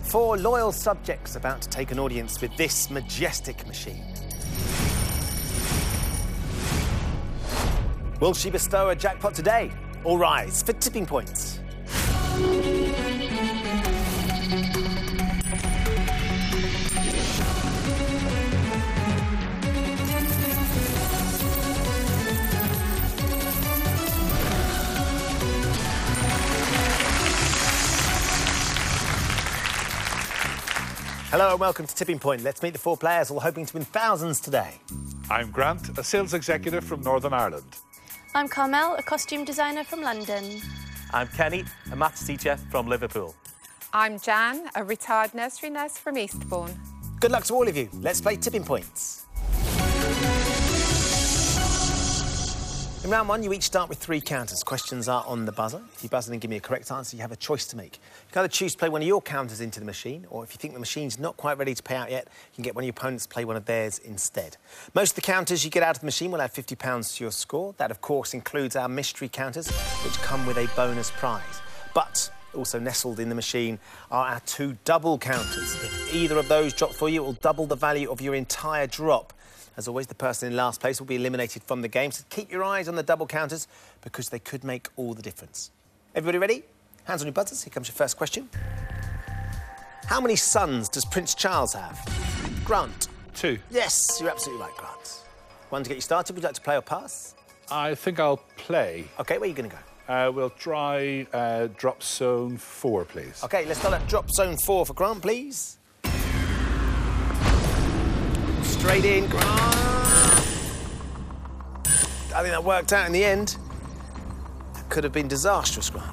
4 loyal subjects about to take an audience with this majestic machine. Will she bestow a jackpot today? All rise for tipping points. Hello and welcome to Tipping Point. Let's meet the 4 players all hoping to win thousands today. I'm Grant, a sales executive from Northern Ireland. I'm Carmel, a costume designer from London. I'm Kenny, a maths teacher from Liverpool. I'm Jan, a retired nursery nurse from Eastbourne. Good luck to all of you. Let's play Tipping Points. In round 1, you each start with 3 counters. Questions are on the buzzer. If you buzz in and give me a correct answer, you have a choice to make. You can either choose to play one of your counters into the machine, or if you think the machine's not quite ready to pay out yet, you can get one of your opponents to play one of theirs instead. Most of the counters you get out of the machine will add £50 to your score. That, of course, includes our mystery counters, which come with a bonus prize. But also nestled in the machine are our 2 double counters. If either of those drop for you, it will double the value of your entire drop. As always, the person in last place will be eliminated from the game, so keep your eyes on the double counters because they could make all the difference. Everybody ready? Hands on your buzzers. Here comes your first question. How many sons does Prince Charles have? Grant. 2. Yes, you're absolutely right, Grant. One to get you started. Would you like to play or pass? I think I'll play. OK, where are you going to go? We'll try drop zone 4, please. OK, let's start at drop zone 4 for Grant, please. Straight in, Grant. I think that worked out in the end. That could have been disastrous, Grant.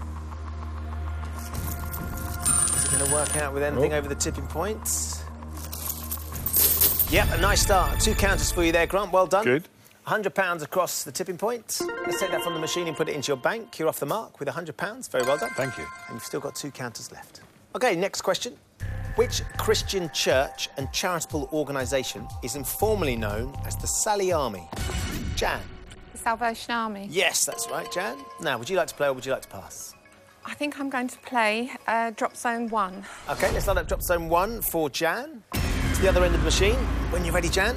Is it going to work out with anything over the tipping points? Yep, a nice start. 2 counters for you there, Grant. Well done. Good. £100 across the tipping point. Let's take that from the machine and put it into your bank. You're off the mark with £100. Very well done. Thank you. And you've still got 2 counters left. OK, next question. Which Christian church and charitable organisation is informally known as the Sally Army? Jan. The Salvation Army. Yes, that's right, Jan. Now, would you like to play or would you like to pass? I think I'm going to play drop zone 1. OK, let's start at drop zone 1 for Jan. To the other end of the machine. When you're ready, Jan.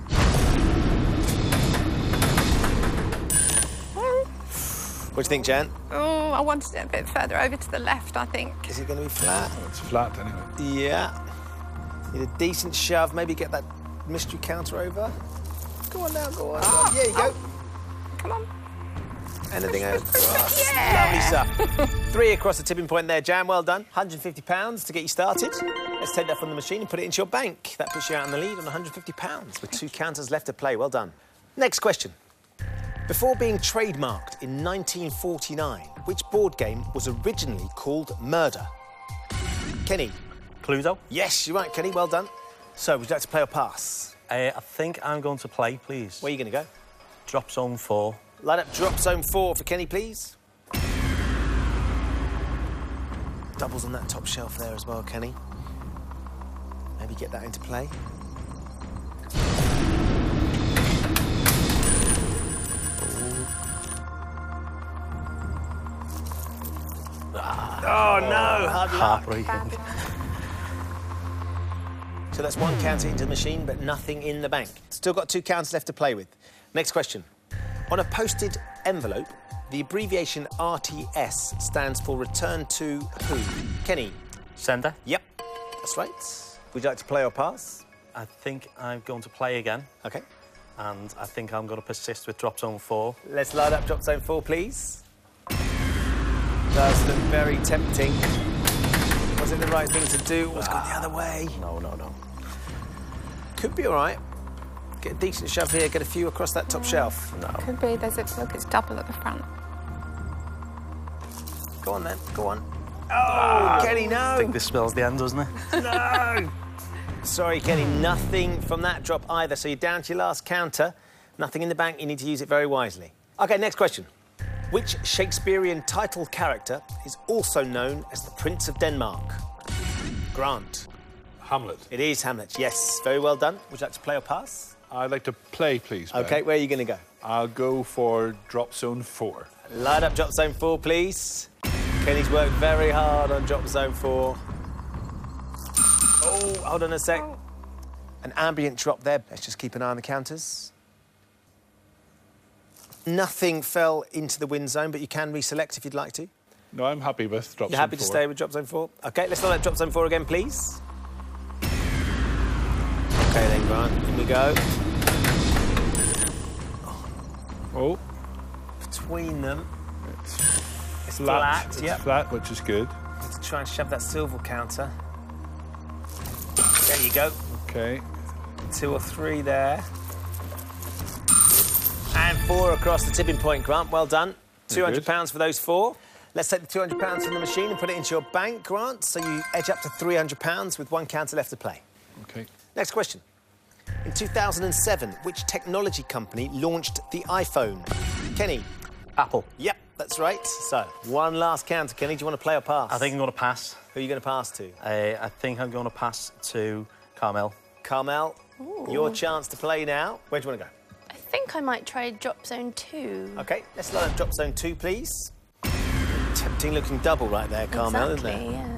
What do you think, Jan? Oh, I wanted it a bit further over to the left, I think. Is it going to be flat? It's flat anyway. Yeah. Need a decent shove. Maybe get that mystery counter over. Go on now, go on. Oh, Yeah, you go. Come on. Anything across. Yeah. Lovely stuff. 3 across the tipping point there, Jan. Well done. £150 to get you started. Let's take that from the machine and put it into your bank. That puts you out in the lead on £150 with 2 counters left to play. Well done. Next question. Before being trademarked in 1949, which board game was originally called Murder? Kenny. Cluedo? Yes, you're right, Kenny. Well done. So, would you like to play or pass? I think I'm going to play, please. Where are you going to go? Drop zone 4. Light up drop zone 4 for Kenny, please. Doubles on that top shelf there as well, Kenny. Maybe get that into play. Oh, no, hard luck. Heartbreaking. So that's 1 counter into the machine, but nothing in the bank. Still got 2 counters left to play with. Next question. On a posted envelope, the abbreviation RTS stands for Return to who? Kenny. Sender? Yep, that's right. Would you like to play or pass? I think I'm going to play again. OK. And I think I'm going to persist with drop zone 4. Let's light up drop zone 4, please. Does look very tempting. Was it the right thing to do? Or it's gone the other way? No. Could be all right. Get a decent shove here, get a few across that top shelf. No. Could be. There's a look. It's double at the front. Go on, then. Go on. Oh, Kenny, no. I think this spells the end, doesn't it? No! Sorry, Kenny, nothing from that drop either. So you're down to your last counter. Nothing in the bank. You need to use it very wisely. OK, next question. Which Shakespearean title character is also known as the Prince of Denmark? Grant. Hamlet. It is Hamlet, yes. Very well done. Would you like to play or pass? I'd like to play, please, Ben. OK, where are you going to go? I'll go for drop zone 4. Light up drop zone 4, please. Kenny's worked very hard on drop zone 4. Oh, hold on a sec. An ambient drop there. Let's just keep an eye on the counters. Nothing fell into the win zone, but you can reselect if you'd like to. No, I'm happy with drop zone 4. You're happy to stay with drop zone 4? OK, let's load up drop zone 4 again, please. OK, then, Grant, in we go. Oh. Between them. It's flat, It's yep. flat, which is good. Let's try and shove that silver counter. There you go. OK. 2 or 3 there. And 4 across the tipping point, Grant. Well done. £200 for those 4. Let's take the £200 from the machine and put it into your bank, Grant. So you edge up to £300 with 1 counter left to play. OK. Next question. In 2007, which technology company launched the iPhone? Kenny? Apple. Yep, that's right. So, one last counter. Kenny, do you want to play or pass? I think I'm going to pass. Who are you going to pass to? I think I'm going to pass to Carmel. Carmel, your chance to play now. Where do you want to go? I think I might try drop zone 2. OK, let's load up drop zone 2, please. Tempting looking double right there, Carmel, Exactly, isn't it? yeah.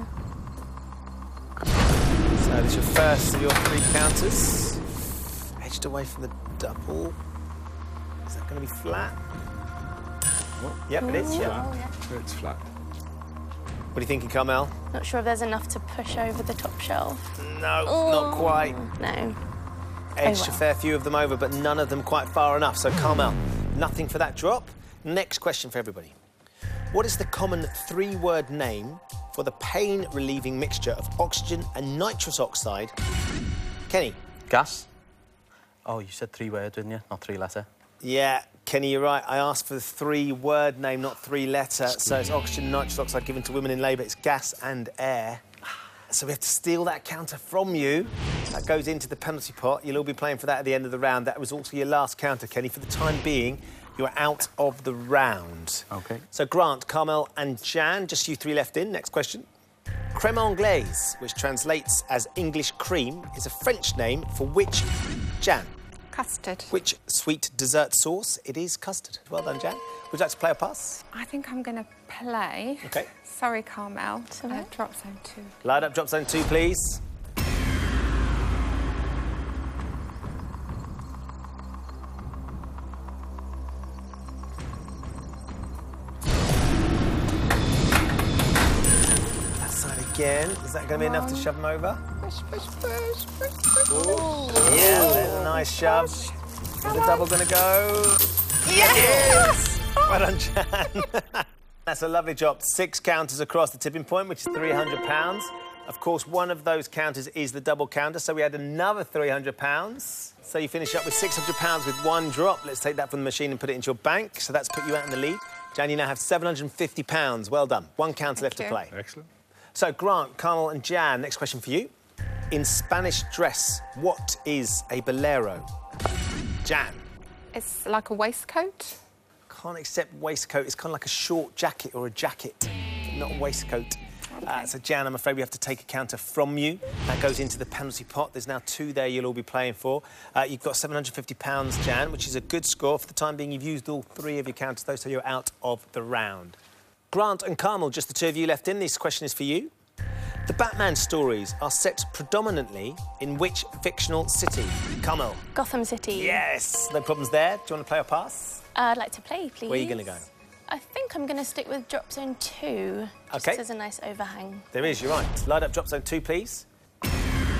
So this is your first of your 3 counters. Edged away from the double. Is that going to be flat? Oh. Yep, it is, yeah. Oh, yeah. It's flat. What are you thinking, Carmel? Not sure if there's enough to push over the top shelf. No, not quite. No. Edged well. a fair few of them over, but none of them quite far enough. So, Carmel, nothing for that drop. Next question for everybody. What is the common 3-word name for the pain-relieving mixture of oxygen and nitrous oxide? Kenny? Gas. Oh, you said 3 words, didn't you? Not 3 letter. Yeah, Kenny, you're right. I asked for the 3-word name, not 3 letter. So it's oxygen and nitrous oxide given to women in labour. It's gas and air. So we have to steal that counter from you. That goes into the penalty pot. You'll all be playing for that at the end of the round. That was also your last counter, Kenny. For the time being, you're out of the round. OK. So Grant, Carmel and Jan, just you 3 left in. Next question. Crème anglaise, which translates as English cream, is a French name for which, Jan? Custard. Which sweet dessert sauce? It is custard. Well done, Jan. Would you like to play or pass? I think I'm going to play. OK. Sorry, Carmel. all right. Drop zone 2. Light up drop zone 2, please. That side again. Is that going to be enough to shove them over? Push, push, push, push, push. Yeah, there's a nice shove. Is the double going to go? Yes! Well done, Jan. That's a lovely drop. 6 counters across the tipping point, which is £300. Of course, one of those counters is the double counter, so we had another £300. So you finish up with £600 with 1 drop. Let's take that from the machine and put it into your bank. So that's put you out in the lead. Jan, you now have £750. Well done. 1 counter left to you. play. Excellent. So, Grant, Carmel and Jan, next question for you. In Spanish dress, what is a bolero? Jan. It's like a waistcoat. Can't accept waistcoat. It's kind of like a short jacket or a jacket, not a waistcoat. So, Jan, I'm afraid we have to take a counter from you. That goes into the penalty pot. There's now 2 there you'll all be playing for. You've got £750, Jan, which is a good score. For the time being, you've used all 3 of your counters, though, so you're out of the round. Grant and Carmel, just the 2 of you left in. This question is for you. The Batman stories are set predominantly in which fictional city? Carmel. Gotham City. Yes, no problems there. Do you want to play or pass? I'd like to play, please. Where are you going to go? I think I'm going to stick with drop zone 2. Just OK. as a nice overhang. There is, you're right. Light up drop zone 2, please. That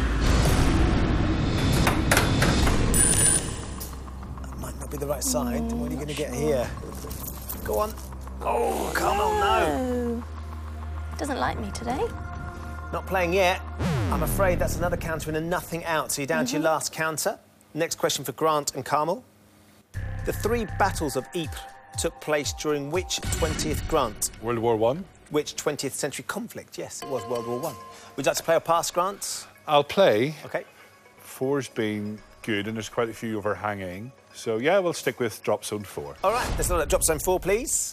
might not be the right side. What are you going to get here? Go on. Oh, Carmel, no. Doesn't like me today. Not playing yet. I'm afraid that's another counter and a nothing out, so you're down to your last counter. Next question for Grant and Carmel. The 3 battles of Ypres took place during which 20th, Grant? World War I. Which 20th century conflict? Yes, it was World War I. Would you like to play or pass, Grant? I'll play. OK. 4's been good, and there's quite a few overhanging. So, yeah, we'll stick with drop zone 4. All right, let's look at drop zone 4, please.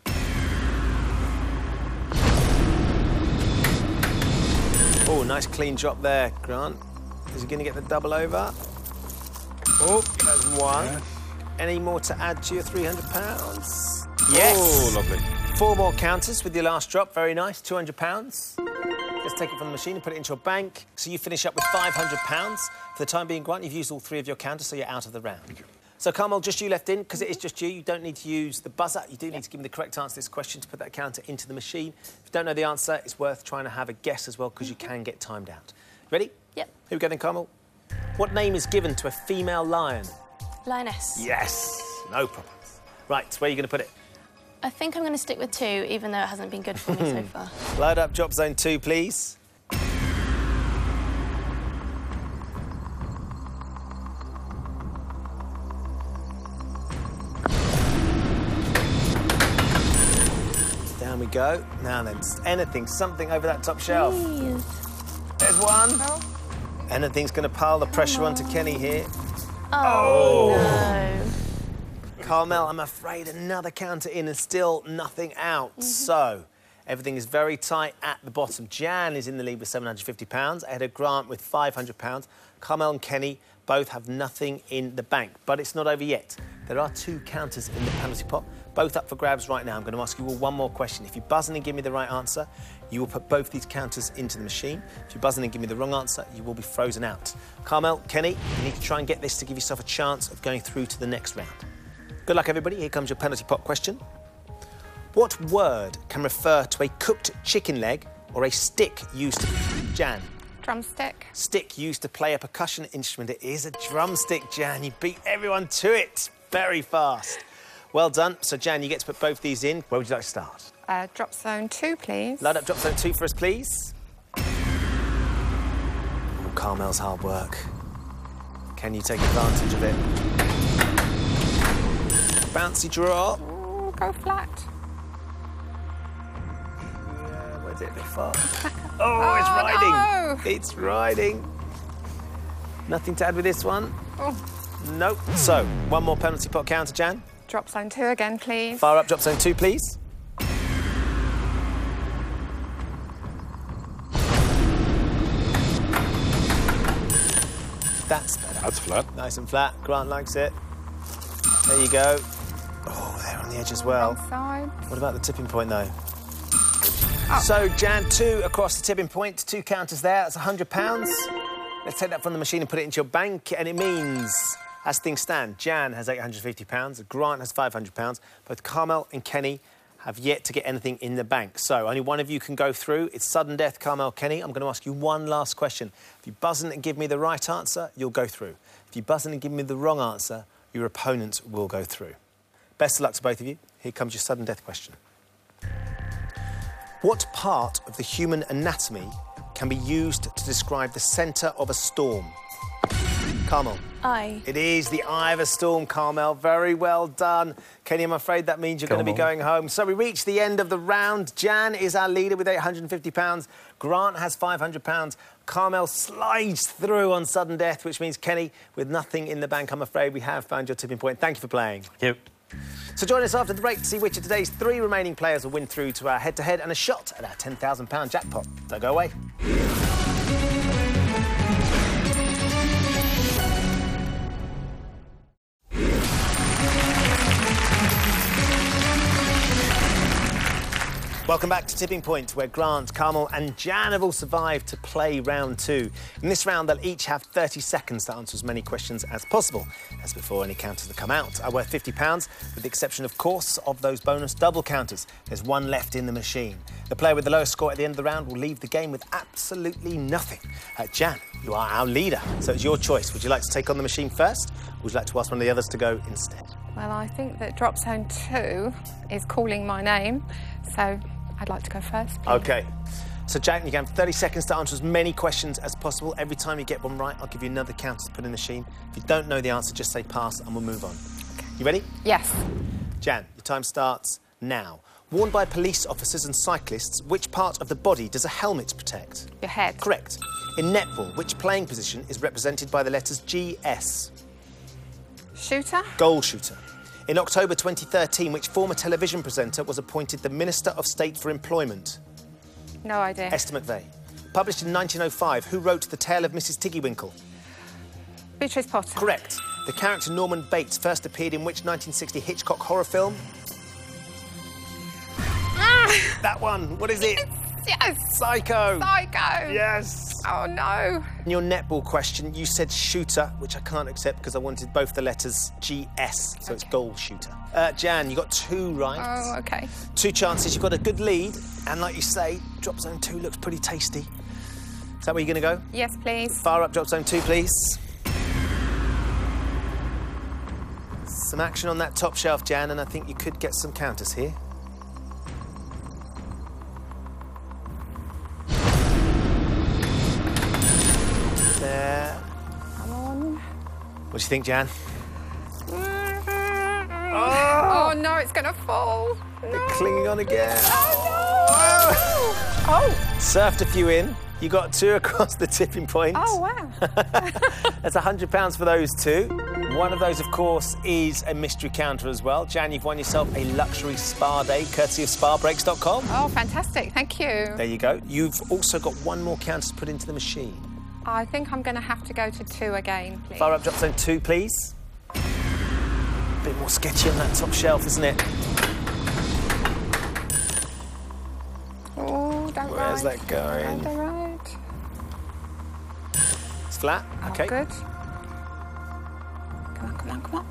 Oh, nice clean drop there, Grant. Is he going to get the double over? Oh, that's 1. Yes. Any more to add to your £300? Yes. Oh, lovely. 4 more counters with your last drop. Very nice. £200. Let's take it from the machine and put it into your bank. So you finish up with £500. For the time being, Grant, you've used all 3 of your counters, so you're out of the round. Thank you. So, Carmel, just you left in, because it is just you don't need to use the buzzer. You do need to give me the correct answer to this question to put that counter into the machine. If you don't know the answer, it's worth trying to have a guess as well, because you can get timed out. Ready? Yep. Here we go then, Carmel. What name is given to a female lion? Lioness. Yes, no problem. Right, where are you going to put it? I think I'm going to stick with 2, even though it hasn't been good for me so far. Load up drop zone 2, please. Down we go. Now then, anything, something over that top shelf. Please. There's one. Oh, Anything's going to pile the pressure onto Kenny here. Oh, no. Carmel, I'm afraid another counter in and still nothing out. So, everything is very tight at the bottom. Jan is in the lead with £750, ahead of Grant with £500. Carmel and Kenny both have nothing in the bank, but it's not over yet. There are 2 counters in the penalty pot, both up for grabs right now. I'm going to ask you all one more question. If you buzz in and give me the right answer, you will put both these counters into the machine. If you buzz in and give me the wrong answer, you will be frozen out. Carmel, Kenny, you need to try and get this to give yourself a chance of going through to the next round. Good luck, everybody. Here comes your penalty pot question. What word can refer to a cooked chicken leg or a stick used to... Jan. drumstick. Stick used to play a percussion instrument. It is a drumstick, Jan. You beat everyone to it very fast. Well done. So, Jan, you get to put both these in. Where would you like to start? Drop zone 2, please. Load up drop zone 2 for us, please. Oh, Carmel's hard work. Can you take advantage of it? Bouncy draw. Ooh, go flat. Yeah, where's it a bit far? Oh, it's riding. No. It's riding. Nothing to add with this one? Oh. Nope. So, one more penalty pot counter, Jan. Drop zone 2 again, please. Fire up drop zone 2, please. That's better. That's flat. Nice and flat. Grant likes it. There you go. Oh, they're on the edge as well. Wrong side. What about the tipping point, though? So, Jan, 2 across the tipping point. 2 counters there. That's £100. Let's take that from the machine and put it into your bank. And it means, as things stand, Jan has £850. Grant has £500. Both Carmel and Kenny have yet to get anything in the bank. So, only one of you can go through. It's sudden death, Carmel, Kenny. I'm going to ask you one last question. If you buzz in and give me the right answer, you'll go through. If you buzz in and give me the wrong answer, your opponent will go through. Best of luck to both of you. Here comes your sudden death question. What part of the human anatomy can be used to describe the centre of a storm? Carmel. Eye. It is the eye of a storm, Carmel. Very well done. Kenny, I'm afraid that means you're going to be going home. So we reach the end of the round. Jan is our leader with £850. Grant has £500. Carmel slides through on sudden death, which means Kenny, with nothing in the bank, I'm afraid we have found your tipping point. Thank you for playing. Thank you. So join us after the break to see which of today's 3 remaining players will win through to our head-to-head and a shot at our £10,000 jackpot. Don't go away. Welcome back to Tipping Point, where Grant, Carmel and Jan have all survived to play round 2. In this round, they'll each have 30 seconds to answer as many questions as possible. As before, any counters that come out are worth £50, with the exception, of course, of those bonus double counters. There's one left in the machine. The player with the lowest score at the end of the round will leave the game with absolutely nothing. Jan, you are our leader, so it's your choice. Would you like to take on the machine first, or would you like to ask one of the others to go instead? Well, I think that drop zone 2 is calling my name, so I'd like to go first, please. OK. So, Jan, you can have 30 seconds to answer as many questions as possible. Every time you get one right, I'll give you another counter to put in the machine. If you don't know the answer, just say pass and we'll move on. OK. You ready? Yes. Jan, your time starts now. Worn by police officers and cyclists, which part of the body does a helmet protect? Your head. Correct. In netball, which playing position is represented by the letters GS? Shooter. Goal shooter. In October 2013, which former television presenter was appointed the Minister of State for Employment? No idea. Esther McVeigh. Published in 1905, who wrote The Tale of Mrs. Tiggywinkle? Beatrice Potter. Correct. The character Norman Bates first appeared in which 1960 Hitchcock horror film? That one. What is it? Yes! Psycho! Psycho! Yes! Oh, no. In your netball question, you said shooter, which I can't accept because I wanted both the letters GS, so it's goal shooter. Jan, you got 2 right. Oh, OK. 2 chances. You've got a good lead, and like you say, drop zone 2 looks pretty tasty. Is that where you're going to go? Yes, please. Fire up drop zone 2, please. Some action on that top shelf, Jan, and I think you could get some counters here. There. Come on. What do you think, Jan? Oh, no, it's going to fall. They're clinging on again. Oh, no. Oh. Surfed a few in. You got 2 across the tipping point. Oh, wow. That's £100 for those 2. One of those, of course, is a mystery counter as well. Jan, you've won yourself a luxury spa day, courtesy of spabreaks.com. Oh, fantastic. Thank you. There you go. You've also got 1 more counter to put into the machine. I think I'm going to have to go to 2 again, please. Fire up drop zone 2, please. A bit more sketchy on that top shelf, isn't it? Oh, don't Where's ride. that going? Don't ride. It's flat. Oh, OK. good. Come on, come on, come on.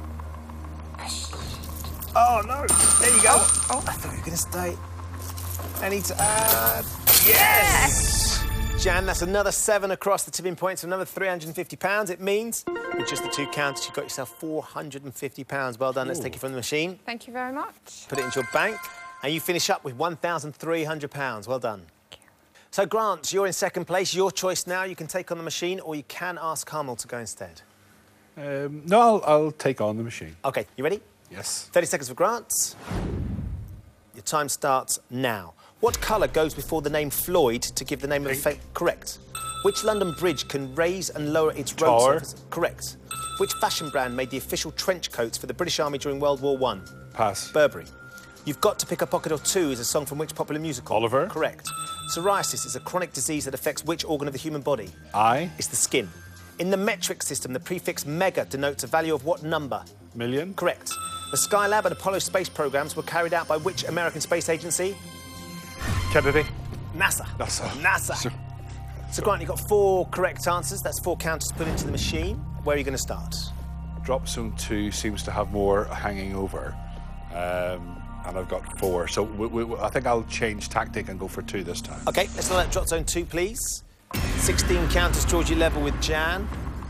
Oh, no. There you go. Oh. I thought you were going to stay. I need to add. Yes! Jan, that's another 7 across the tipping point, so another £350. It means, with just the 2 counters, you've got yourself £450. Well done. Let's take it from the machine. Thank you very much. Put it into your bank, and you finish up with £1,300. Well done. So, Grant, you're in second place. Your choice now. You can take on the machine, or you can ask Carmel to go instead. No, I'll take on the machine. OK, you ready? Yes. 30 seconds for Grant. Your time starts now. What colour goes before the name Floyd to give the name of the... Correct. Which London bridge can raise and lower its road Tower. surface? Correct. Which fashion brand made the official trench coats for the British Army during World War I? Pass. Burberry. You've Got to Pick a Pocket or Two is a song from which popular musical? Oliver. Correct. Psoriasis is a chronic disease that affects which organ of the human body? I. It's the skin. In the metric system, the prefix mega denotes a value of what number? Million. Correct. The Skylab and Apollo space programs were carried out by which American space agency? Kennedy. NASA. NASA. So, Grant, you've got 4 correct answers. That's 4 counters put into the machine. Where are you going to start? Drop zone 2 seems to have more hanging over. And I've got 4. So I think I'll change tactic and go for 2 this time. OK, let's let drop zone 2, please. 16 counters, Georgie, level with Jan.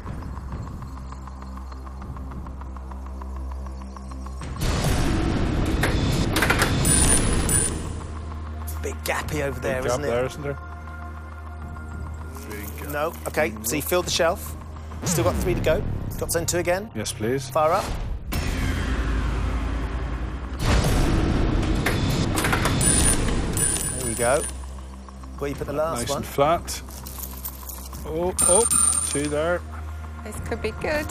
Big gappy over there, Big isn't gap it? there, isn't there? No. OK, so you filled the shelf. Still got 3 to go. Drop zone 2 again. Yes, please. Fire up. There you go. Where you put the last Nice one? and flat. Oh, 2 there. This could be good.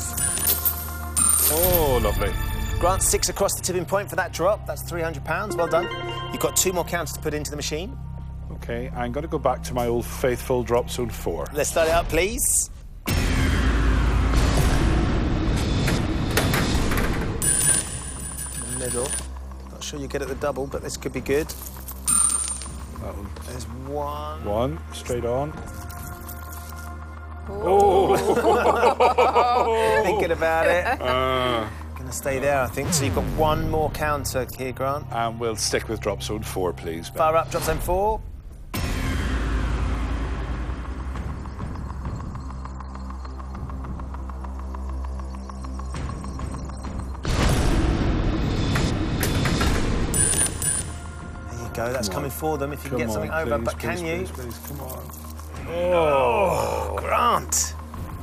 Oh, lovely. Grant, 6 across the tipping point for that drop. That's £300. Well done. You've got 2 more counters to put into the machine. OK, I'm going to go back to my old faithful drop zone 4. Let's start it up, please. In the middle. Not sure you get at the double, but this could be good. There's 1. 1, straight on. Thinking about it. Gonna stay there, I think. So you've got 1 more counter here, Grant. And we'll stick with drop zone 4, please. Ben. Fire up, drop zone 4. There you go, that's coming for them if you can get something over, but can you? Please, come on. Oh, Grant!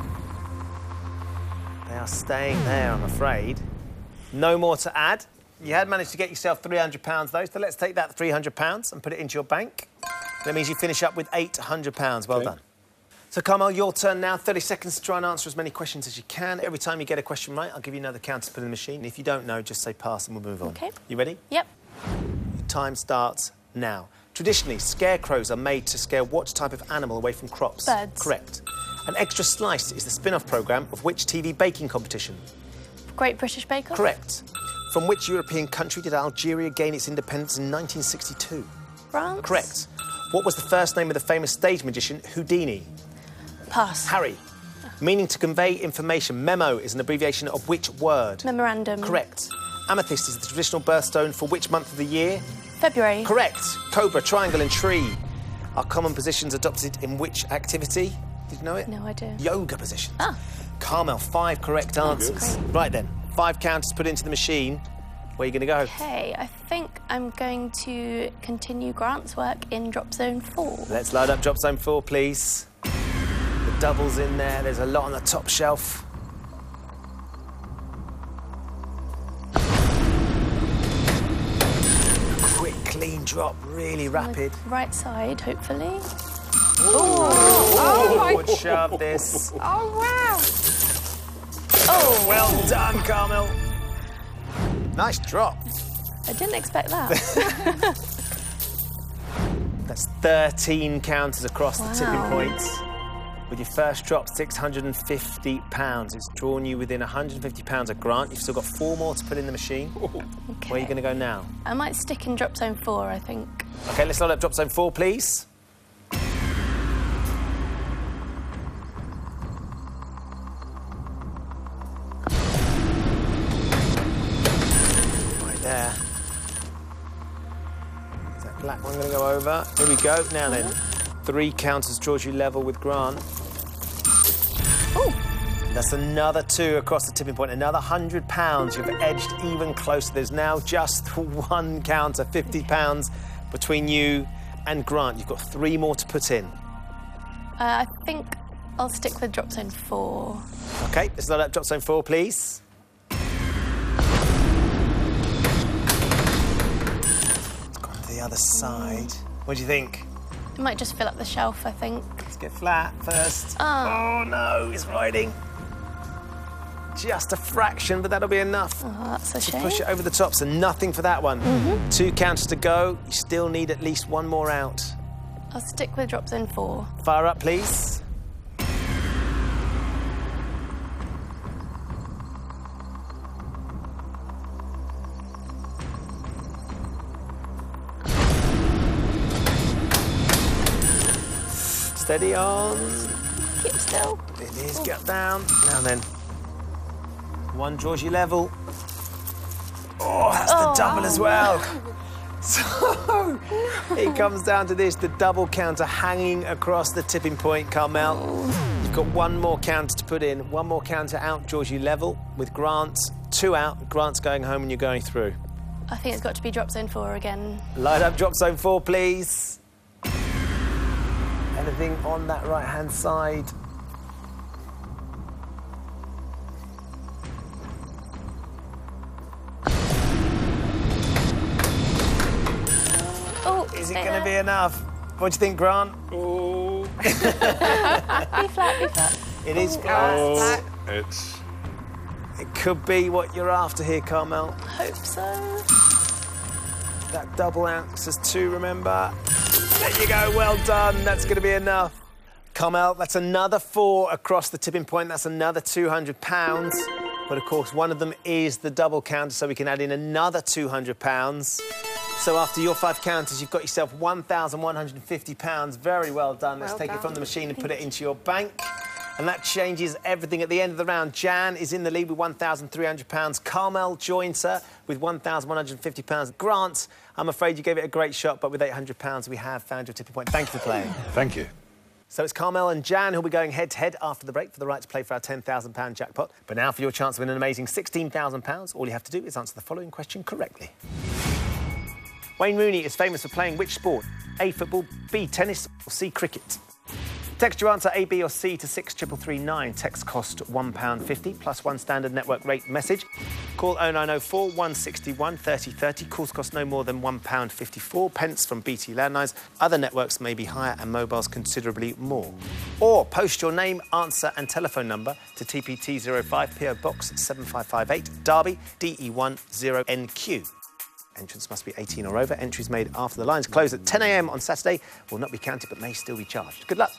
They are staying there, I'm afraid. No more to add. You had managed to get yourself £300 though, so let's take that £300 and put it into your bank. That means you finish up with £800. Well done. So, Carmel, your turn now. 30 seconds to try and answer as many questions as you can. Every time you get a question right, I'll give you another counter to put in the machine. If you don't know, just say pass and we'll move on. OK. You ready? Yep. Your time starts now. Traditionally, scarecrows are made to scare what type of animal away from crops? Birds. Correct. An Extra Slice is the spin-off programme of which TV baking competition? Great British Bake Off. Correct. From which European country did Algeria gain its independence in 1962? France. Correct. What was the first name of the famous stage magician Houdini? Pass. Harry. Meaning to convey information. Memo is an abbreviation of which word? Memorandum. Correct. Amethyst is the traditional birthstone for which month of the year? February. Correct. Cobra, triangle and tree are common positions adopted in which activity? Did you know it? No idea. Yoga positions. Ah. Carmel, 5 correct answers. Great. Right then, 5 counters put into the machine. Where are you going to go? Okay, I think I'm going to continue Grant's work in drop zone 4. Let's load up drop zone 4, please. The doubles in there. There's a lot on the top shelf. Quick, clean drop, really rapid. Right side, hopefully. Oh, my Good shove, this. Oh, wow. Oh, well done, Carmel. Nice drop. I didn't expect that. That's 13 counters across the tipping Wow. points. With your first drop, £650. It's drawn you within £150 of Grant. You've still got 4 more to put in the machine. Okay. Where are you going to go now? I might stick in drop zone 4, I think. OK, let's load up drop zone 4, please. Right there. Is that black one going to go over? Here we go. Now then, 3 counters draws you level with Grant. Oh, That's another 2 across the tipping point. Another £100. You've edged even closer. There's now just 1 counter, £50 between you and Grant. You've got 3 more to put in. I think I'll stick with drop zone 4. OK, let's load up drop zone 4, please. It's gone to the other side. What do you think? It might just fill up the shelf, I think. Let's get flat first. Ah. Oh, no, it's riding. Just a fraction, but that'll be enough. Oh, that's a to shame. push it over the top, so nothing for that one. 2 counters to go. You still need at least 1 more out. I'll stick with drop zone 4. Fire up, please. Steady on. Keep still. It is, get down. Now then. 1 draws you level. Oh, that's the double as well. So, it comes down to this, the double counter hanging across the tipping point, Carmel. You've got 1 more counter to put in. 1 more counter out draws you level with Grant. 2 out, Grant's going home and you're going through. I think it's got to be drop zone 4 again. Light up drop zone 4, please. Anything on that right-hand side? Oh, Is it stay going to there. be enough? What do you think, Grant? Oh, Be flat, be flat. It is flat. Flat. it's It could be what you're after here, Carmel. Hope so. That double ounce is 2, remember? There you go, well done. That's going to be enough. Carmel, that's another 4 across the tipping point. That's another £200. But, of course, one of them is the double counter, so we can add in another £200. So after your 5 counters, you've got yourself £1,150. Very well done. Let's Well take it done. from the machine and put it into your bank. And that changes everything at the end of the round. Jan is in the lead with £1,300. Carmel joins her with £1,150. Grant, I'm afraid you gave it a great shot, but with £800, we have found your tipping point. Thank you for playing. thank you. So it's Carmel and Jan who'll be going head-to-head after the break for the right to play for our £10,000 jackpot. But now for your chance to win an amazing £16,000, all you have to do is answer the following question correctly. Wayne Rooney is famous for playing which sport? A, football, B, tennis, or C, cricket? Text your answer A, B or C to 63339. Text cost £1.50 plus 1 standard network rate message. Call 0904 161 3030. Calls cost no more than £1.54 from BT landlines. Other networks may be higher and mobiles considerably more. Or post your name, answer and telephone number to TPT05 PO Box 7558 Derby DE10NQ. Entrance must be 18 or over. Entries made after the lines close at 10 a.m. on Saturday will not be counted but may still be charged. Good luck.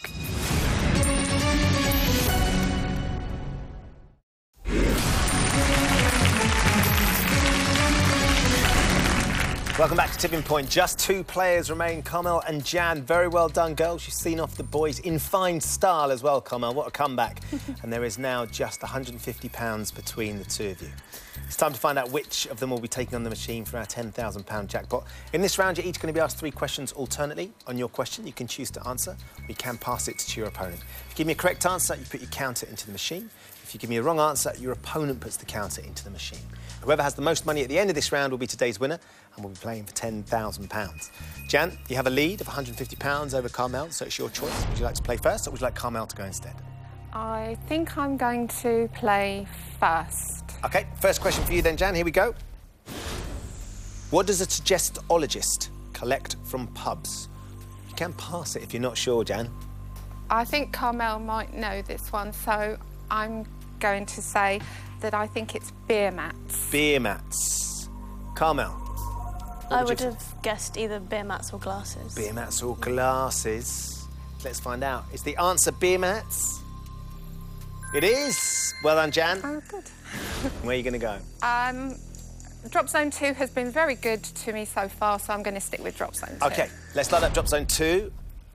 Welcome back to Tipping Point. Just 2 players remain, Carmel and Jan. Very well done, girls. You've seen off the boys in fine style as well, Carmel. What a comeback. And there is now just £150 between the two of you. It's time to find out which of them will be taking on the machine for our £10,000 jackpot. In this round, you're each going to be asked 3 questions alternately. On your question, you can choose to answer. We can pass it to your opponent. If you give me a correct answer, you put your counter into the machine. If you give me a wrong answer, your opponent puts the counter into the machine. Whoever has the most money at the end of this round will be today's winner, and we'll be playing for £10,000. Jan, you have a lead of £150 over Carmel, so it's your choice. Would you like to play first, or would you like Carmel to go instead? I think I'm going to play first. OK, first question for you then, Jan. Here we go. What does a suggestologist collect from pubs? You can pass it if you're not sure, Jan. I think Carmel might know this one, so I'm going to say that I think it's beer mats. Beer mats. Carmel. I would have guessed either beer mats or glasses. Beer mats or glasses. Let's find out. Is the answer beer mats? It is. Well done, Jan. Oh, good. Where are you going to go? Drop Zone 2 has been very good to me so far, so I'm going to stick with Drop Zone 2. OK, let's light up Drop Zone 2.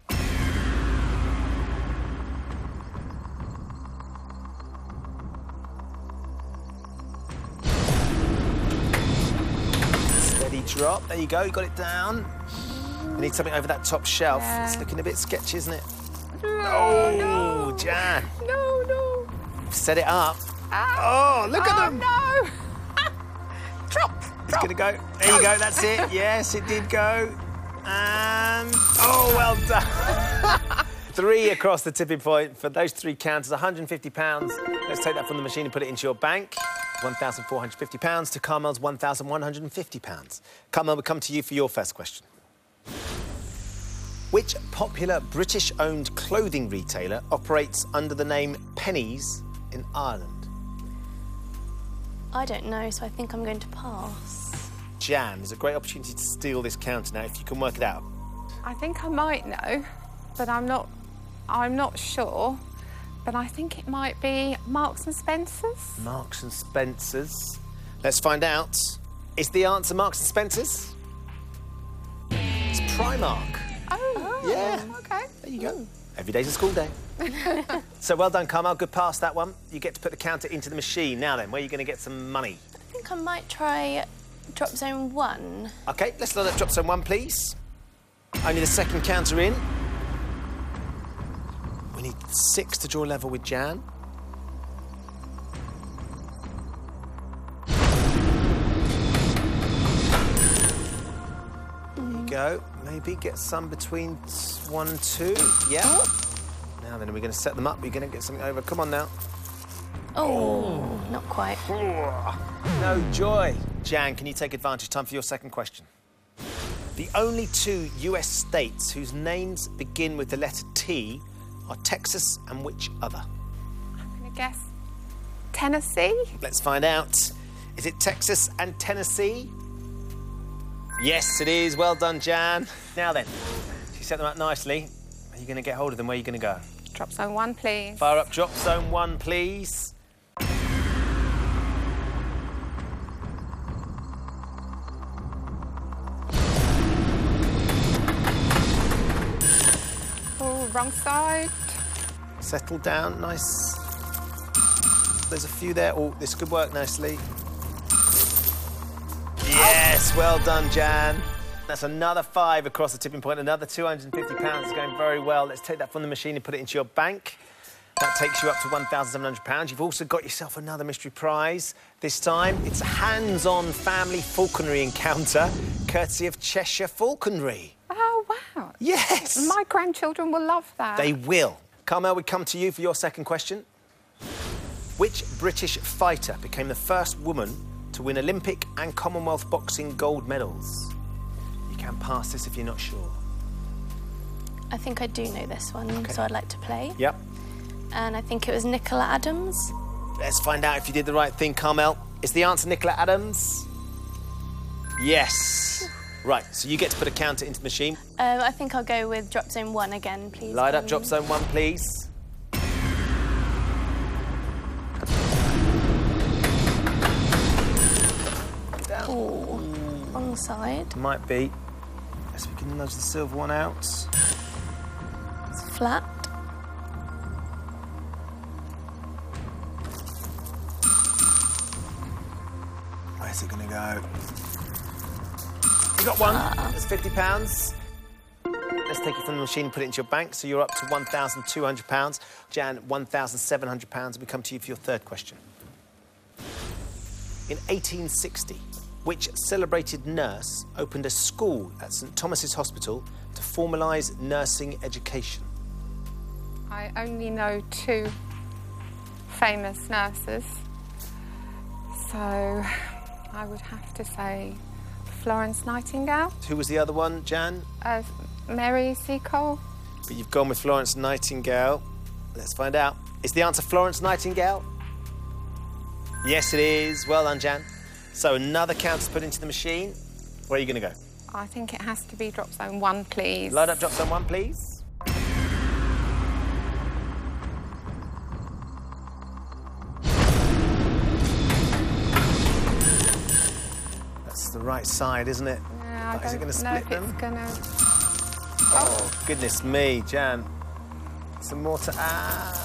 Drop. There you go. You got it down. You need something over that top shelf. Yeah. It's looking a bit sketchy, isn't it? No, Jan. No. Set it up. Ah. Oh, look at them. No. Drop. It's going to go. There you go. That's it. Yes, it did go. And... oh, well done. 3 across the tipping point. For those 3 counters, £150. Let's take that from the machine and put it into your bank. £1,450 to Carmel's £1,150. Carmel, we come to you for your first question. Which popular British-owned clothing retailer operates under the name Pennies in Ireland? I don't know, so I think I'm going to pass. Jan, there's a great opportunity to steal this counter now if you can work it out. I think I might know, but I'm not sure. But I think it might be Marks and Spencer's. Marks and Spencer's. Let's find out. Is the answer Marks and Spencer's? It's Primark. Oh, yeah. OK. There you go. Every day's a school day. So well done, Carmel. Good pass, that one. You get to put the counter into the machine. Now then, where are you going to get some money? I think I might try Drop Zone 1. OK, let's load up Drop Zone 1, please. Only the second counter in. We need 6 to draw level with Jan. There you go. Maybe get some between 1 and 2. Yeah. Now then, are we going to set them up? We're going to get something over. Come on now. Oh, not quite. No joy. Jan, can you take advantage? Time for your second question. The only 2 US states whose names begin with the letter T are Texas and which other? I'm going to guess Tennessee. Let's find out. Is it Texas and Tennessee? Yes, it is. Well done, Jan. Now then, you set them up nicely. Are you going to get hold of them? Where are you going to go? Drop Zone 1, please. Fire up Drop Zone 1, please. Oh, wrong side. Settle down, nice. There's a few there. Oh, this could work nicely. Yes, well done, Jan. That's another 5 across the tipping point. Another £250 is going very well. Let's take that from the machine and put it into your bank. That takes you up to £1,700. You've also got yourself another mystery prize. This time, it's a hands-on family falconry encounter, courtesy of Cheshire Falconry. Oh, wow. Yes! My grandchildren will love that. They will. Carmel, we come to you for your second question. Which British fighter became the first woman to win Olympic and Commonwealth boxing gold medals? You can pass this if you're not sure. I think I do know this one, OK. so I'd like to play. Yep. And I think it was Nicola Adams. Let's find out if you did the right thing, Carmel. Is the answer Nicola Adams? Yes. Right, so you get to put a counter into the machine. I think I'll go with Drop Zone 1 again, please. Light up Drop Zone 1, please. Ooh, wrong wrong side. Might be. Yes, we can nudge the silver one out. It's flat. Where's it going to go? You got one. It's £50. Let's take it from the machine and put it into your bank. So you're up to £1,200. Jan, £1,700. We come to you for your third question. In 1860, which celebrated nurse opened a school at St Thomas's Hospital to formalise nursing education? I only know 2 famous nurses. So I would have to say Florence Nightingale. Who was the other one, Jan? Mary Seacole. But you've gone with Florence Nightingale. Let's find out. Is the answer Florence Nightingale? Yes, it is. Well done, Jan. So another counter's put into the machine. Where are you going to go? I think it has to be drop zone 1, please. Load up drop zone 1, please. That's the right side, isn't it? Yeah, Is it going to split them? It's gonna... Oh, goodness me, Jan. Some more to add.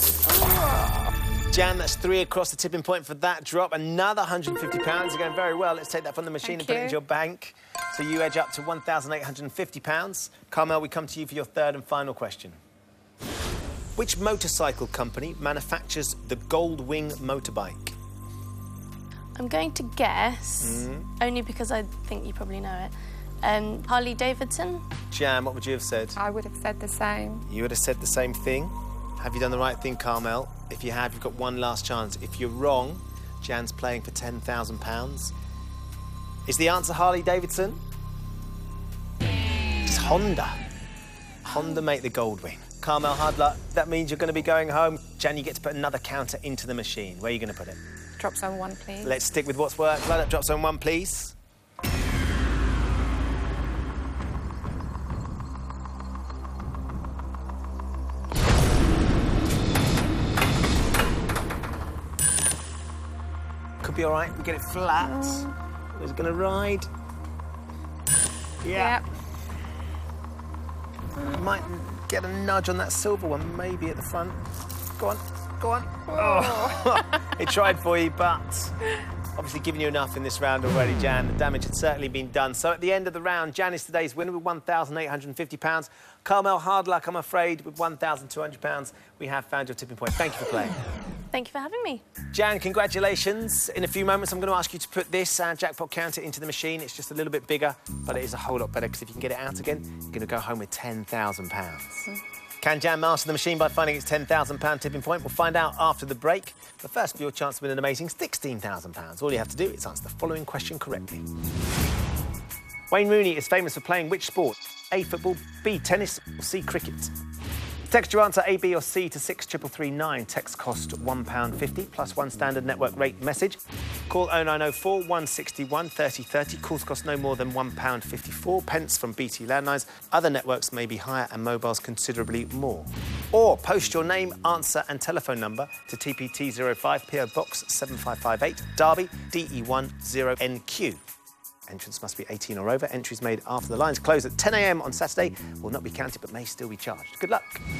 Jan, that's 3 across the tipping point for that drop. Another £150. You're going very well. Let's take that from the machine and put it into your bank. So you edge up to £1,850. Carmel, we come to you for your third and final question. Which motorcycle company manufactures the Goldwing motorbike? I'm going to guess, only because I think you probably know it, Harley Davidson. Jan, what would you have said? I would have said the same. You would have said the same thing. Have you done the right thing, Carmel? If you have, you've got one last chance. If you're wrong, Jan's playing for £10,000. Is the answer Harley Davidson? It's Honda. Honda make the Goldwing. Carmel, hard luck. That means you're going to be going home. Jan, you get to put another counter into the machine. Where are you going to put it? Drop zone 1, please. Let's stick with what's worked. Load up drop zone 1, please. Could be all right. We get it flat. Is it going to ride? Yeah. Might get a nudge on that silver one, maybe at the front. Go on, go on. Oh. It tried for you, but obviously given you enough in this round already, Jan. The damage had certainly been done. So at the end of the round, Jan is today's winner with £1,850. Carmel, hard luck, I'm afraid, with £1,200. We have found your tipping point. Thank you for playing. Thank you for having me. Jan, congratulations. In a few moments, I'm going to ask you to put this jackpot counter into the machine. It's just a little bit bigger, but it is a whole lot better because if you can get it out again, you're going to go home with £10,000. Can Jan master the machine by finding its £10,000 tipping point? We'll find out after the break. But first, for your chance to win an amazing £16,000. All you have to do is answer the following question correctly. Wayne Rooney is famous for playing which sport? A, football, B, tennis, or C, cricket? Text your answer A, B or C to 63339. Text cost £1.50 plus one standard network rate message. Call 0904 161 3030. Calls cost no more than £1.54 pence from BT landlines. Other networks may be higher and mobiles considerably more. Or post your name, answer and telephone number to TPT05 PO Box 7558 Derby DE10NQ. Entrance must be 18 or over. Entries made after the lines close at 10 a.m. on Saturday will not be counted but may still be charged. Good luck.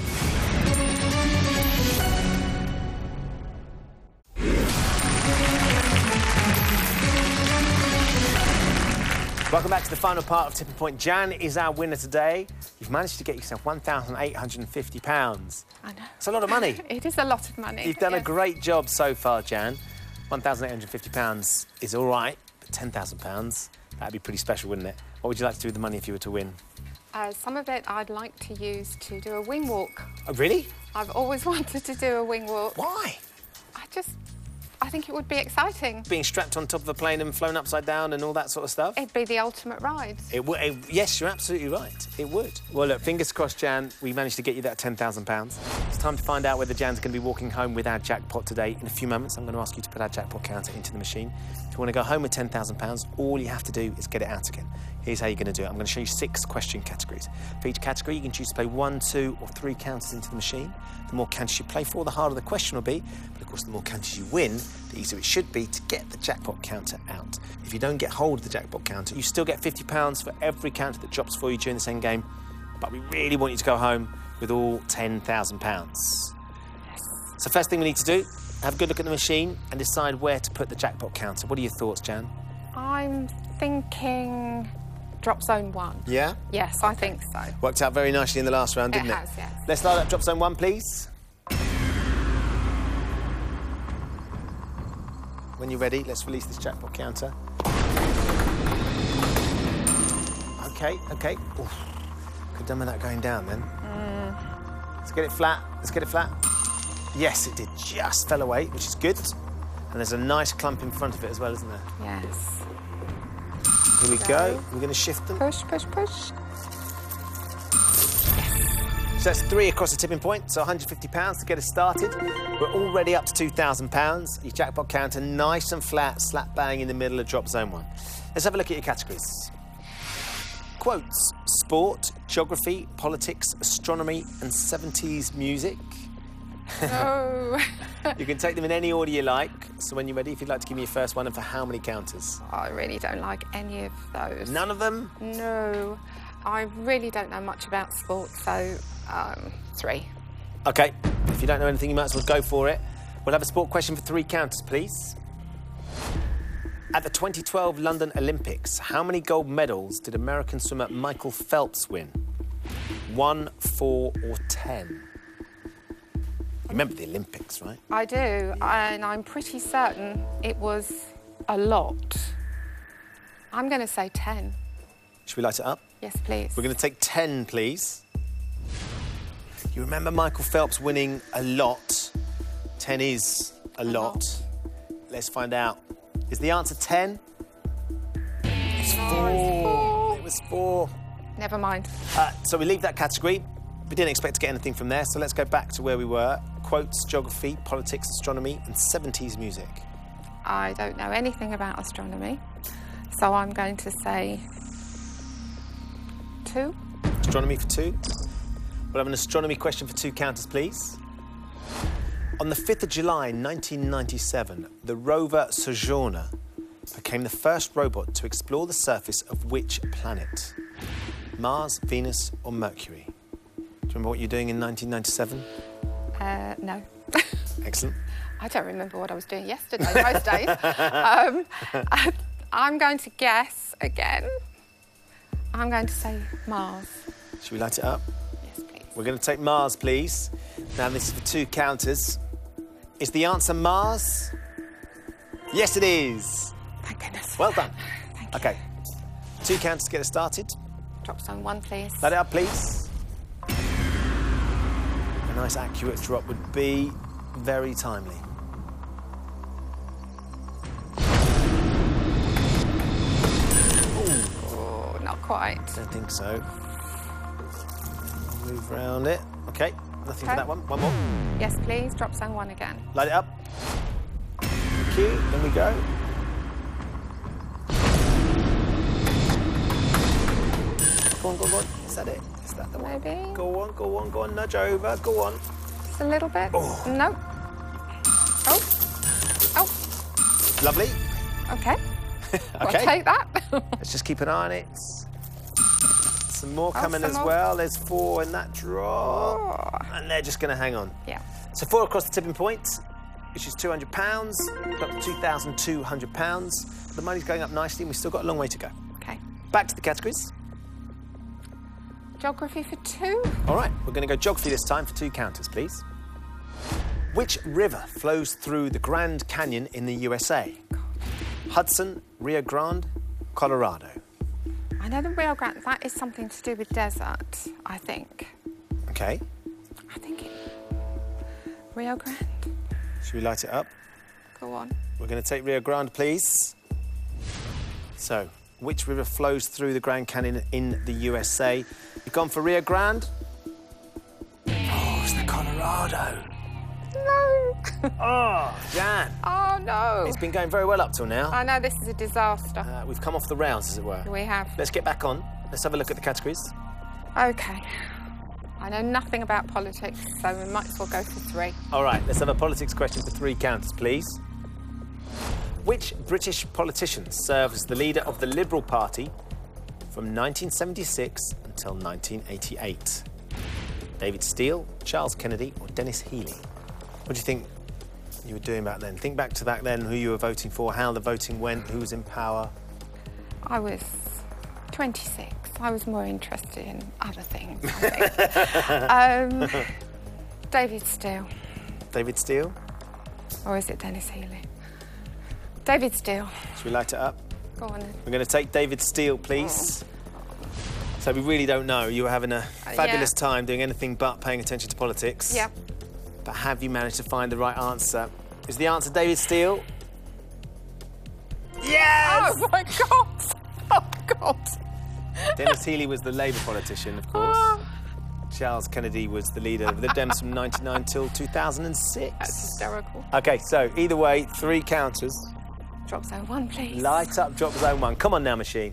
Welcome back to the final part of Tipping Point. Jan is our winner today. You've managed to get yourself £1,850. I know. It's a lot of money. It is a lot of money. You've done a great job so far, Jan. £1,850 is all right. £10,000, that'd be pretty special, wouldn't it? What would you like to do with the money if you were to win? Some of it I'd like to use to do a wing walk. Oh, really? I've always wanted to do a wing walk. Why? I think it would be exciting. Being strapped on top of a plane and flown upside down and all that sort of stuff? It'd be the ultimate ride. It would. Yes, you're absolutely right. It would. Well, look, fingers crossed, Jan, we managed to get you that £10,000. It's time to find out whether Jan's going to be walking home with our jackpot today. In a few moments, I'm going to ask you to put our jackpot counter into the machine. If you want to go home with £10,000, all you have to do is get it out again. Here's how you're going to do it. I'm going to show you 6 question categories. For each category, you can choose to play 1, 2 or 3 counters into the machine. The more counters you play for, the harder the question will be. But of course, course, the more counters you win, the easier it should be to get the jackpot counter out. If you don't get hold of the jackpot counter, you still get £50 for every counter that drops for you during this end game. But we really want you to go home with all £10,000. So first thing we need to do, have a good look at the machine and decide where to put the jackpot counter. What are your thoughts, Jan? I'm thinking drop zone 1. Yeah? Yes, I think so. Worked out very nicely in the last round, didn't it? It has, yes. Let's start at drop zone 1, please. When you're ready, let's release this jackpot counter. OK. Oof. Could have done with that going down then. Let's get it flat. Yes, it did. Just fell away, which is good. And there's a nice clump in front of it as well, isn't there? Yes. Here we go. We're going to shift them. Push. So that's 3 across the tipping point, so £150 to get us started. We're already up to £2,000. Your jackpot counter nice and flat, slap bang in the middle of drop zone 1. Let's have a look at your categories. Quotes: sport, geography, politics, astronomy and 70s music. No. You can take them in any order you like. So when you're ready, if you'd like to give me your first one, and for how many counters? I really don't like any of those. None of them? No. I really don't know much about sport, so 3. OK. If you don't know anything, you might as well go for it. We'll have a sport question for 3 counters, please. At the 2012 London Olympics, how many gold medals did American swimmer Michael Phelps win? 1, 4 or 10? Remember the Olympics, right? I do, and I'm pretty certain it was a lot. I'm going to say 10. Should we light it up? Yes, please. We're going to take 10, please. You remember Michael Phelps winning a lot. 10 is a lot. Let's find out. Is the answer 10? It's 4. It was 4. Never mind. So we leave that category. We didn't expect to get anything from there, so let's go back to where we were. Quotes, geography, politics, astronomy and 70s music. I don't know anything about astronomy, so I'm going to say 2. Astronomy for 2. We'll have an astronomy question for 2 counters, please. On the 5th of July 1997, the rover Sojourner became the first robot to explore the surface of which planet? Mars, Venus or Mercury? Do you remember what you were doing in 1997? No. Excellent. I don't remember what I was doing yesterday, most days. I'm going to guess again. I'm going to say Mars. Should we light it up? Yes, please. We're going to take Mars, please. Now, this is for 2 counters. Is the answer Mars? Yes, it is. Thank goodness. Well done. Thank you. OK. 2 counters to get us started. Drop zone 1, please. Light it up, please. A nice accurate drop would be very timely. Oh, not quite. Don't think so. Move around it. OK, nothing for that one. One more. Yes, please. Drop zone 1 again. Light it up. Thank you. In we go. Go on. Is that it? Is that the one? Maybe. Go on. Nudge over. Go on. Just a little bit. Oh. No. Oh. Lovely. OK. I'll OK. take that. Let's just keep an eye on it. Some more coming some as more. well. There's 4 in that drop. Oh. And they're just going to hang on. Yeah. So 4 across the tipping point, which is £200, up to £2,200. The money's going up nicely and we've still got a long way to go. OK. Back to the categories. Geography for 2. All right, we're going to go geography this time for 2 counters, please. Which river flows through the Grand Canyon in the USA? Hudson, Rio Grande, Colorado. I know the Rio Grande, that is something to do with desert, I think. OK. I think it... Rio Grande? Should we light it up? Go on. We're going to take Rio Grande, please. So, which river flows through the Grand Canyon in the USA? You've gone for Rio Grande? Oh, it's the Colorado. No! Oh, Jan. Oh, no. It's been going very well up till now. I know this is a disaster. We've come off the rails, as it were. We have. Let's get back on. Let's have a look at the categories. OK. I know nothing about politics, so we might as well go for 3. All right, let's have a politics question for 3 counters, please. Which British politician served as the leader of the Liberal Party from 1976 until 1988? David Steele, Charles Kennedy, or Dennis Healey? What do you think you were doing back then? Think back to back then, who you were voting for, how the voting went, who was in power. I was 26. I was more interested in other things, I think. David Steele. David Steele? Or is it Dennis Healey? David Steele. Should we light it up? Go on then. We're going to take David Steele, please. So we really don't know. You were having a fabulous time doing anything but paying attention to politics. Yeah. But have you managed to find the right answer? Is the answer David Steele? Yes! Oh, my God! Oh, God. Dennis Healey was the Labour politician, of course. Charles Kennedy was the leader of the Dems from 1999 till 2006. That's hysterical. OK, so either way, 3 counters. Drop zone 1, please. Light up drop zone 1. Come on now, machine.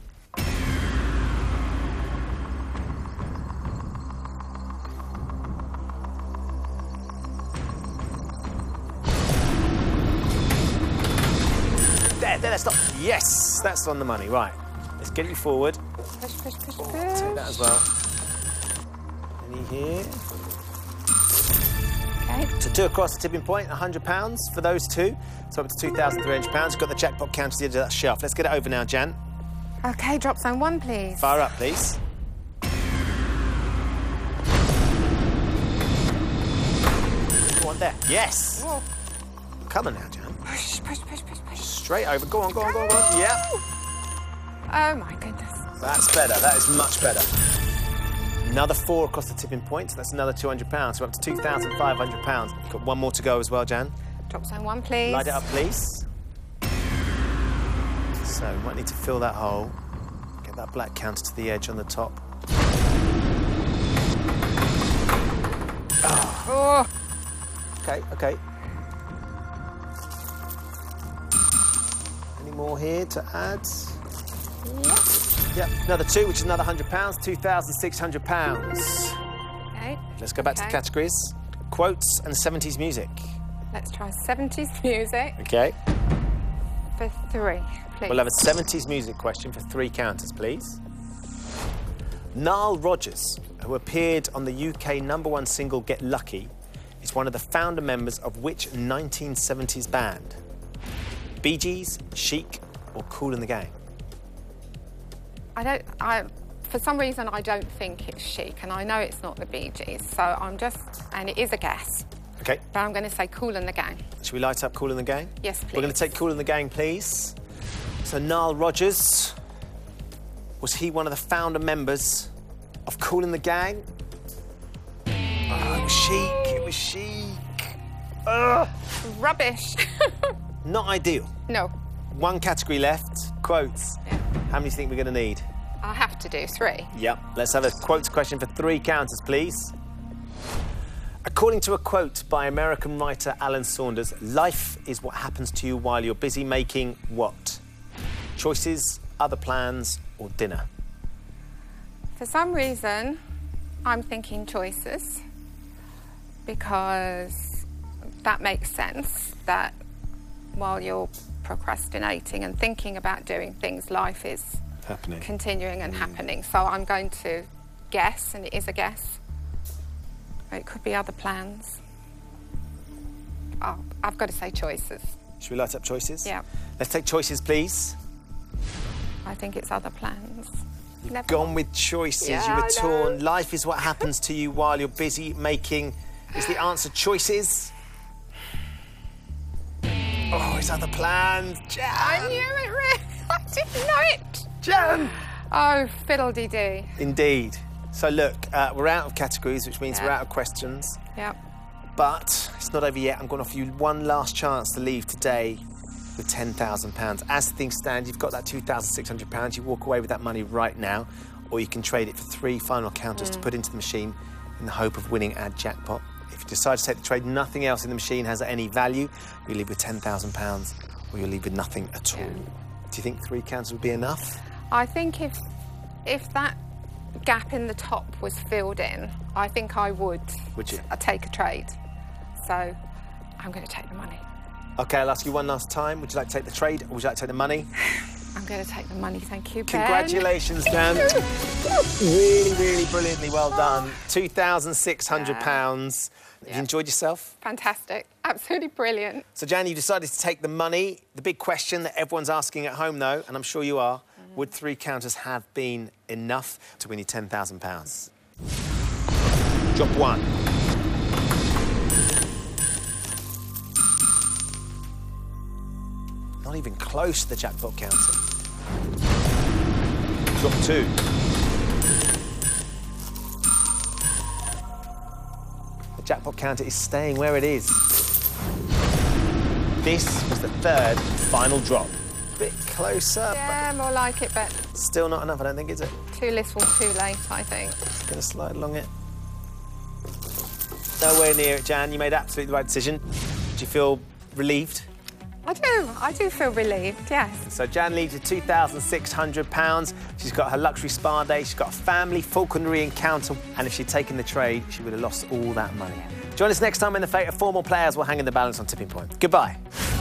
There, stop. Yes, that's on the money. Right, let's get you forward. Push, push, push, push. Take that as well. Any here? OK. So 2 across the tipping point, £100 for those 2. So up to £2,300. You've got the jackpot counter to the edge of that shelf. Let's get it over now, Jan. OK, drop zone 1, please. Fire up, please. Go on there. Yes. Whoa. Come on now, Jan. Push, push, push, push, push. Straight over. Go on, go on, go on, go on. Yep. Oh, my goodness. That's better. That is much better. Another 4 across the tipping point. So that's another £200. So up to £2,500. Got 1 more to go as well, Jan. Drop zone 1, please. Light it up, please. So, might need to fill that hole. Get that black counter to the edge on the top. Oh. OK, OK. Any more here to add? Yep. Yep, another 2, which is another £100, £2,600. OK. Let's go back to the categories. Quotes and 70s music. Let's try 70s music OK. for 3, please. We'll have a 70s music question for 3 counters, please. Nile Rodgers, who appeared on the UK #1 single Get Lucky, is one of the founder members of which 1970s band? Bee Gees, Chic, or Kool and the Gang? For some reason, I don't think it's Chic, and I know it's not the Bee Gees, so and it is a guess. OK. But I'm going to say Kool and the Gang. Should we light up Kool and the Gang? Yes, please. We're going to take Kool and the Gang, please. So Nile Rodgers, was he one of the founder members of Kool and the Gang? Oh, it was Chic. It was Chic. Ugh. Rubbish. Not ideal. No. 1 category left. Quotes. Yeah. How many do you think we're going to need? I'll have to do 3. Yep. Let's have a quotes question for 3 counters, please. According to a quote by American writer Alan Saunders, life is what happens to you while you're busy making what? Choices, other plans, or dinner? For some reason, I'm thinking choices, because that makes sense, that while you're procrastinating and thinking about doing things, life is Happening. continuing and happening. So I'm going to guess, and it is a guess. It could be other plans. Oh, I've got to say choices. Should we light up choices? Yeah. Let's take choices, please. I think it's other plans. You've gone with choices. Yeah, you were I torn. know. Life is what happens to you while you're busy making. Is the answer choices? Oh, it's other plans. Jan! I knew it, really. I didn't know it. Jan! Oh, fiddle-dee-dee. Indeed. So look, we're out of categories, which means Yeah. we're out of questions. Yep. But it's not over yet. I'm going to offer you one last chance to leave today with £10,000. As things stand, you've got that £2,600. You walk away with that money right now, or you can trade it for 3 final counters to put into the machine in the hope of winning our jackpot. If you decide to take the trade, nothing else in the machine has any value. You leave with £10,000, or you'll leave with nothing at all. Yeah. Do you think 3 counters would be enough? I think if that gap in the top was filled in, I think I would. Would you? Take a trade. So I'm going to take the money. OK, I'll ask you one last time. Would you like to take the trade or would you like to take the money? I'm going to take the money, thank you, Ben. Congratulations, Jan. Really, really brilliantly well done. £2,600. Have you enjoyed yourself? Fantastic. Absolutely brilliant. So, Jan, you decided to take the money. The big question that everyone's asking at home, though, and I'm sure you are, would 3 counters have been enough to win you £10,000? Drop 1. Not even close to the jackpot counter. Drop 2. The jackpot counter is staying where it is. This was the 3rd final drop. A bit closer, Yeah, more like it, but but still not enough, I don't think, is it? too little, too late, I think. Just going to slide along it. Nowhere near it, Jan. You made absolutely the right decision. Do you feel relieved? I do feel relieved, yes. So Jan leaves with £2,600. She's got her luxury spa day, she's got a family falconry encounter, and if she'd taken the trade, she would have lost all that money. Join us next time when the fate of 4 more players will hang in the balance on Tipping Point. Goodbye.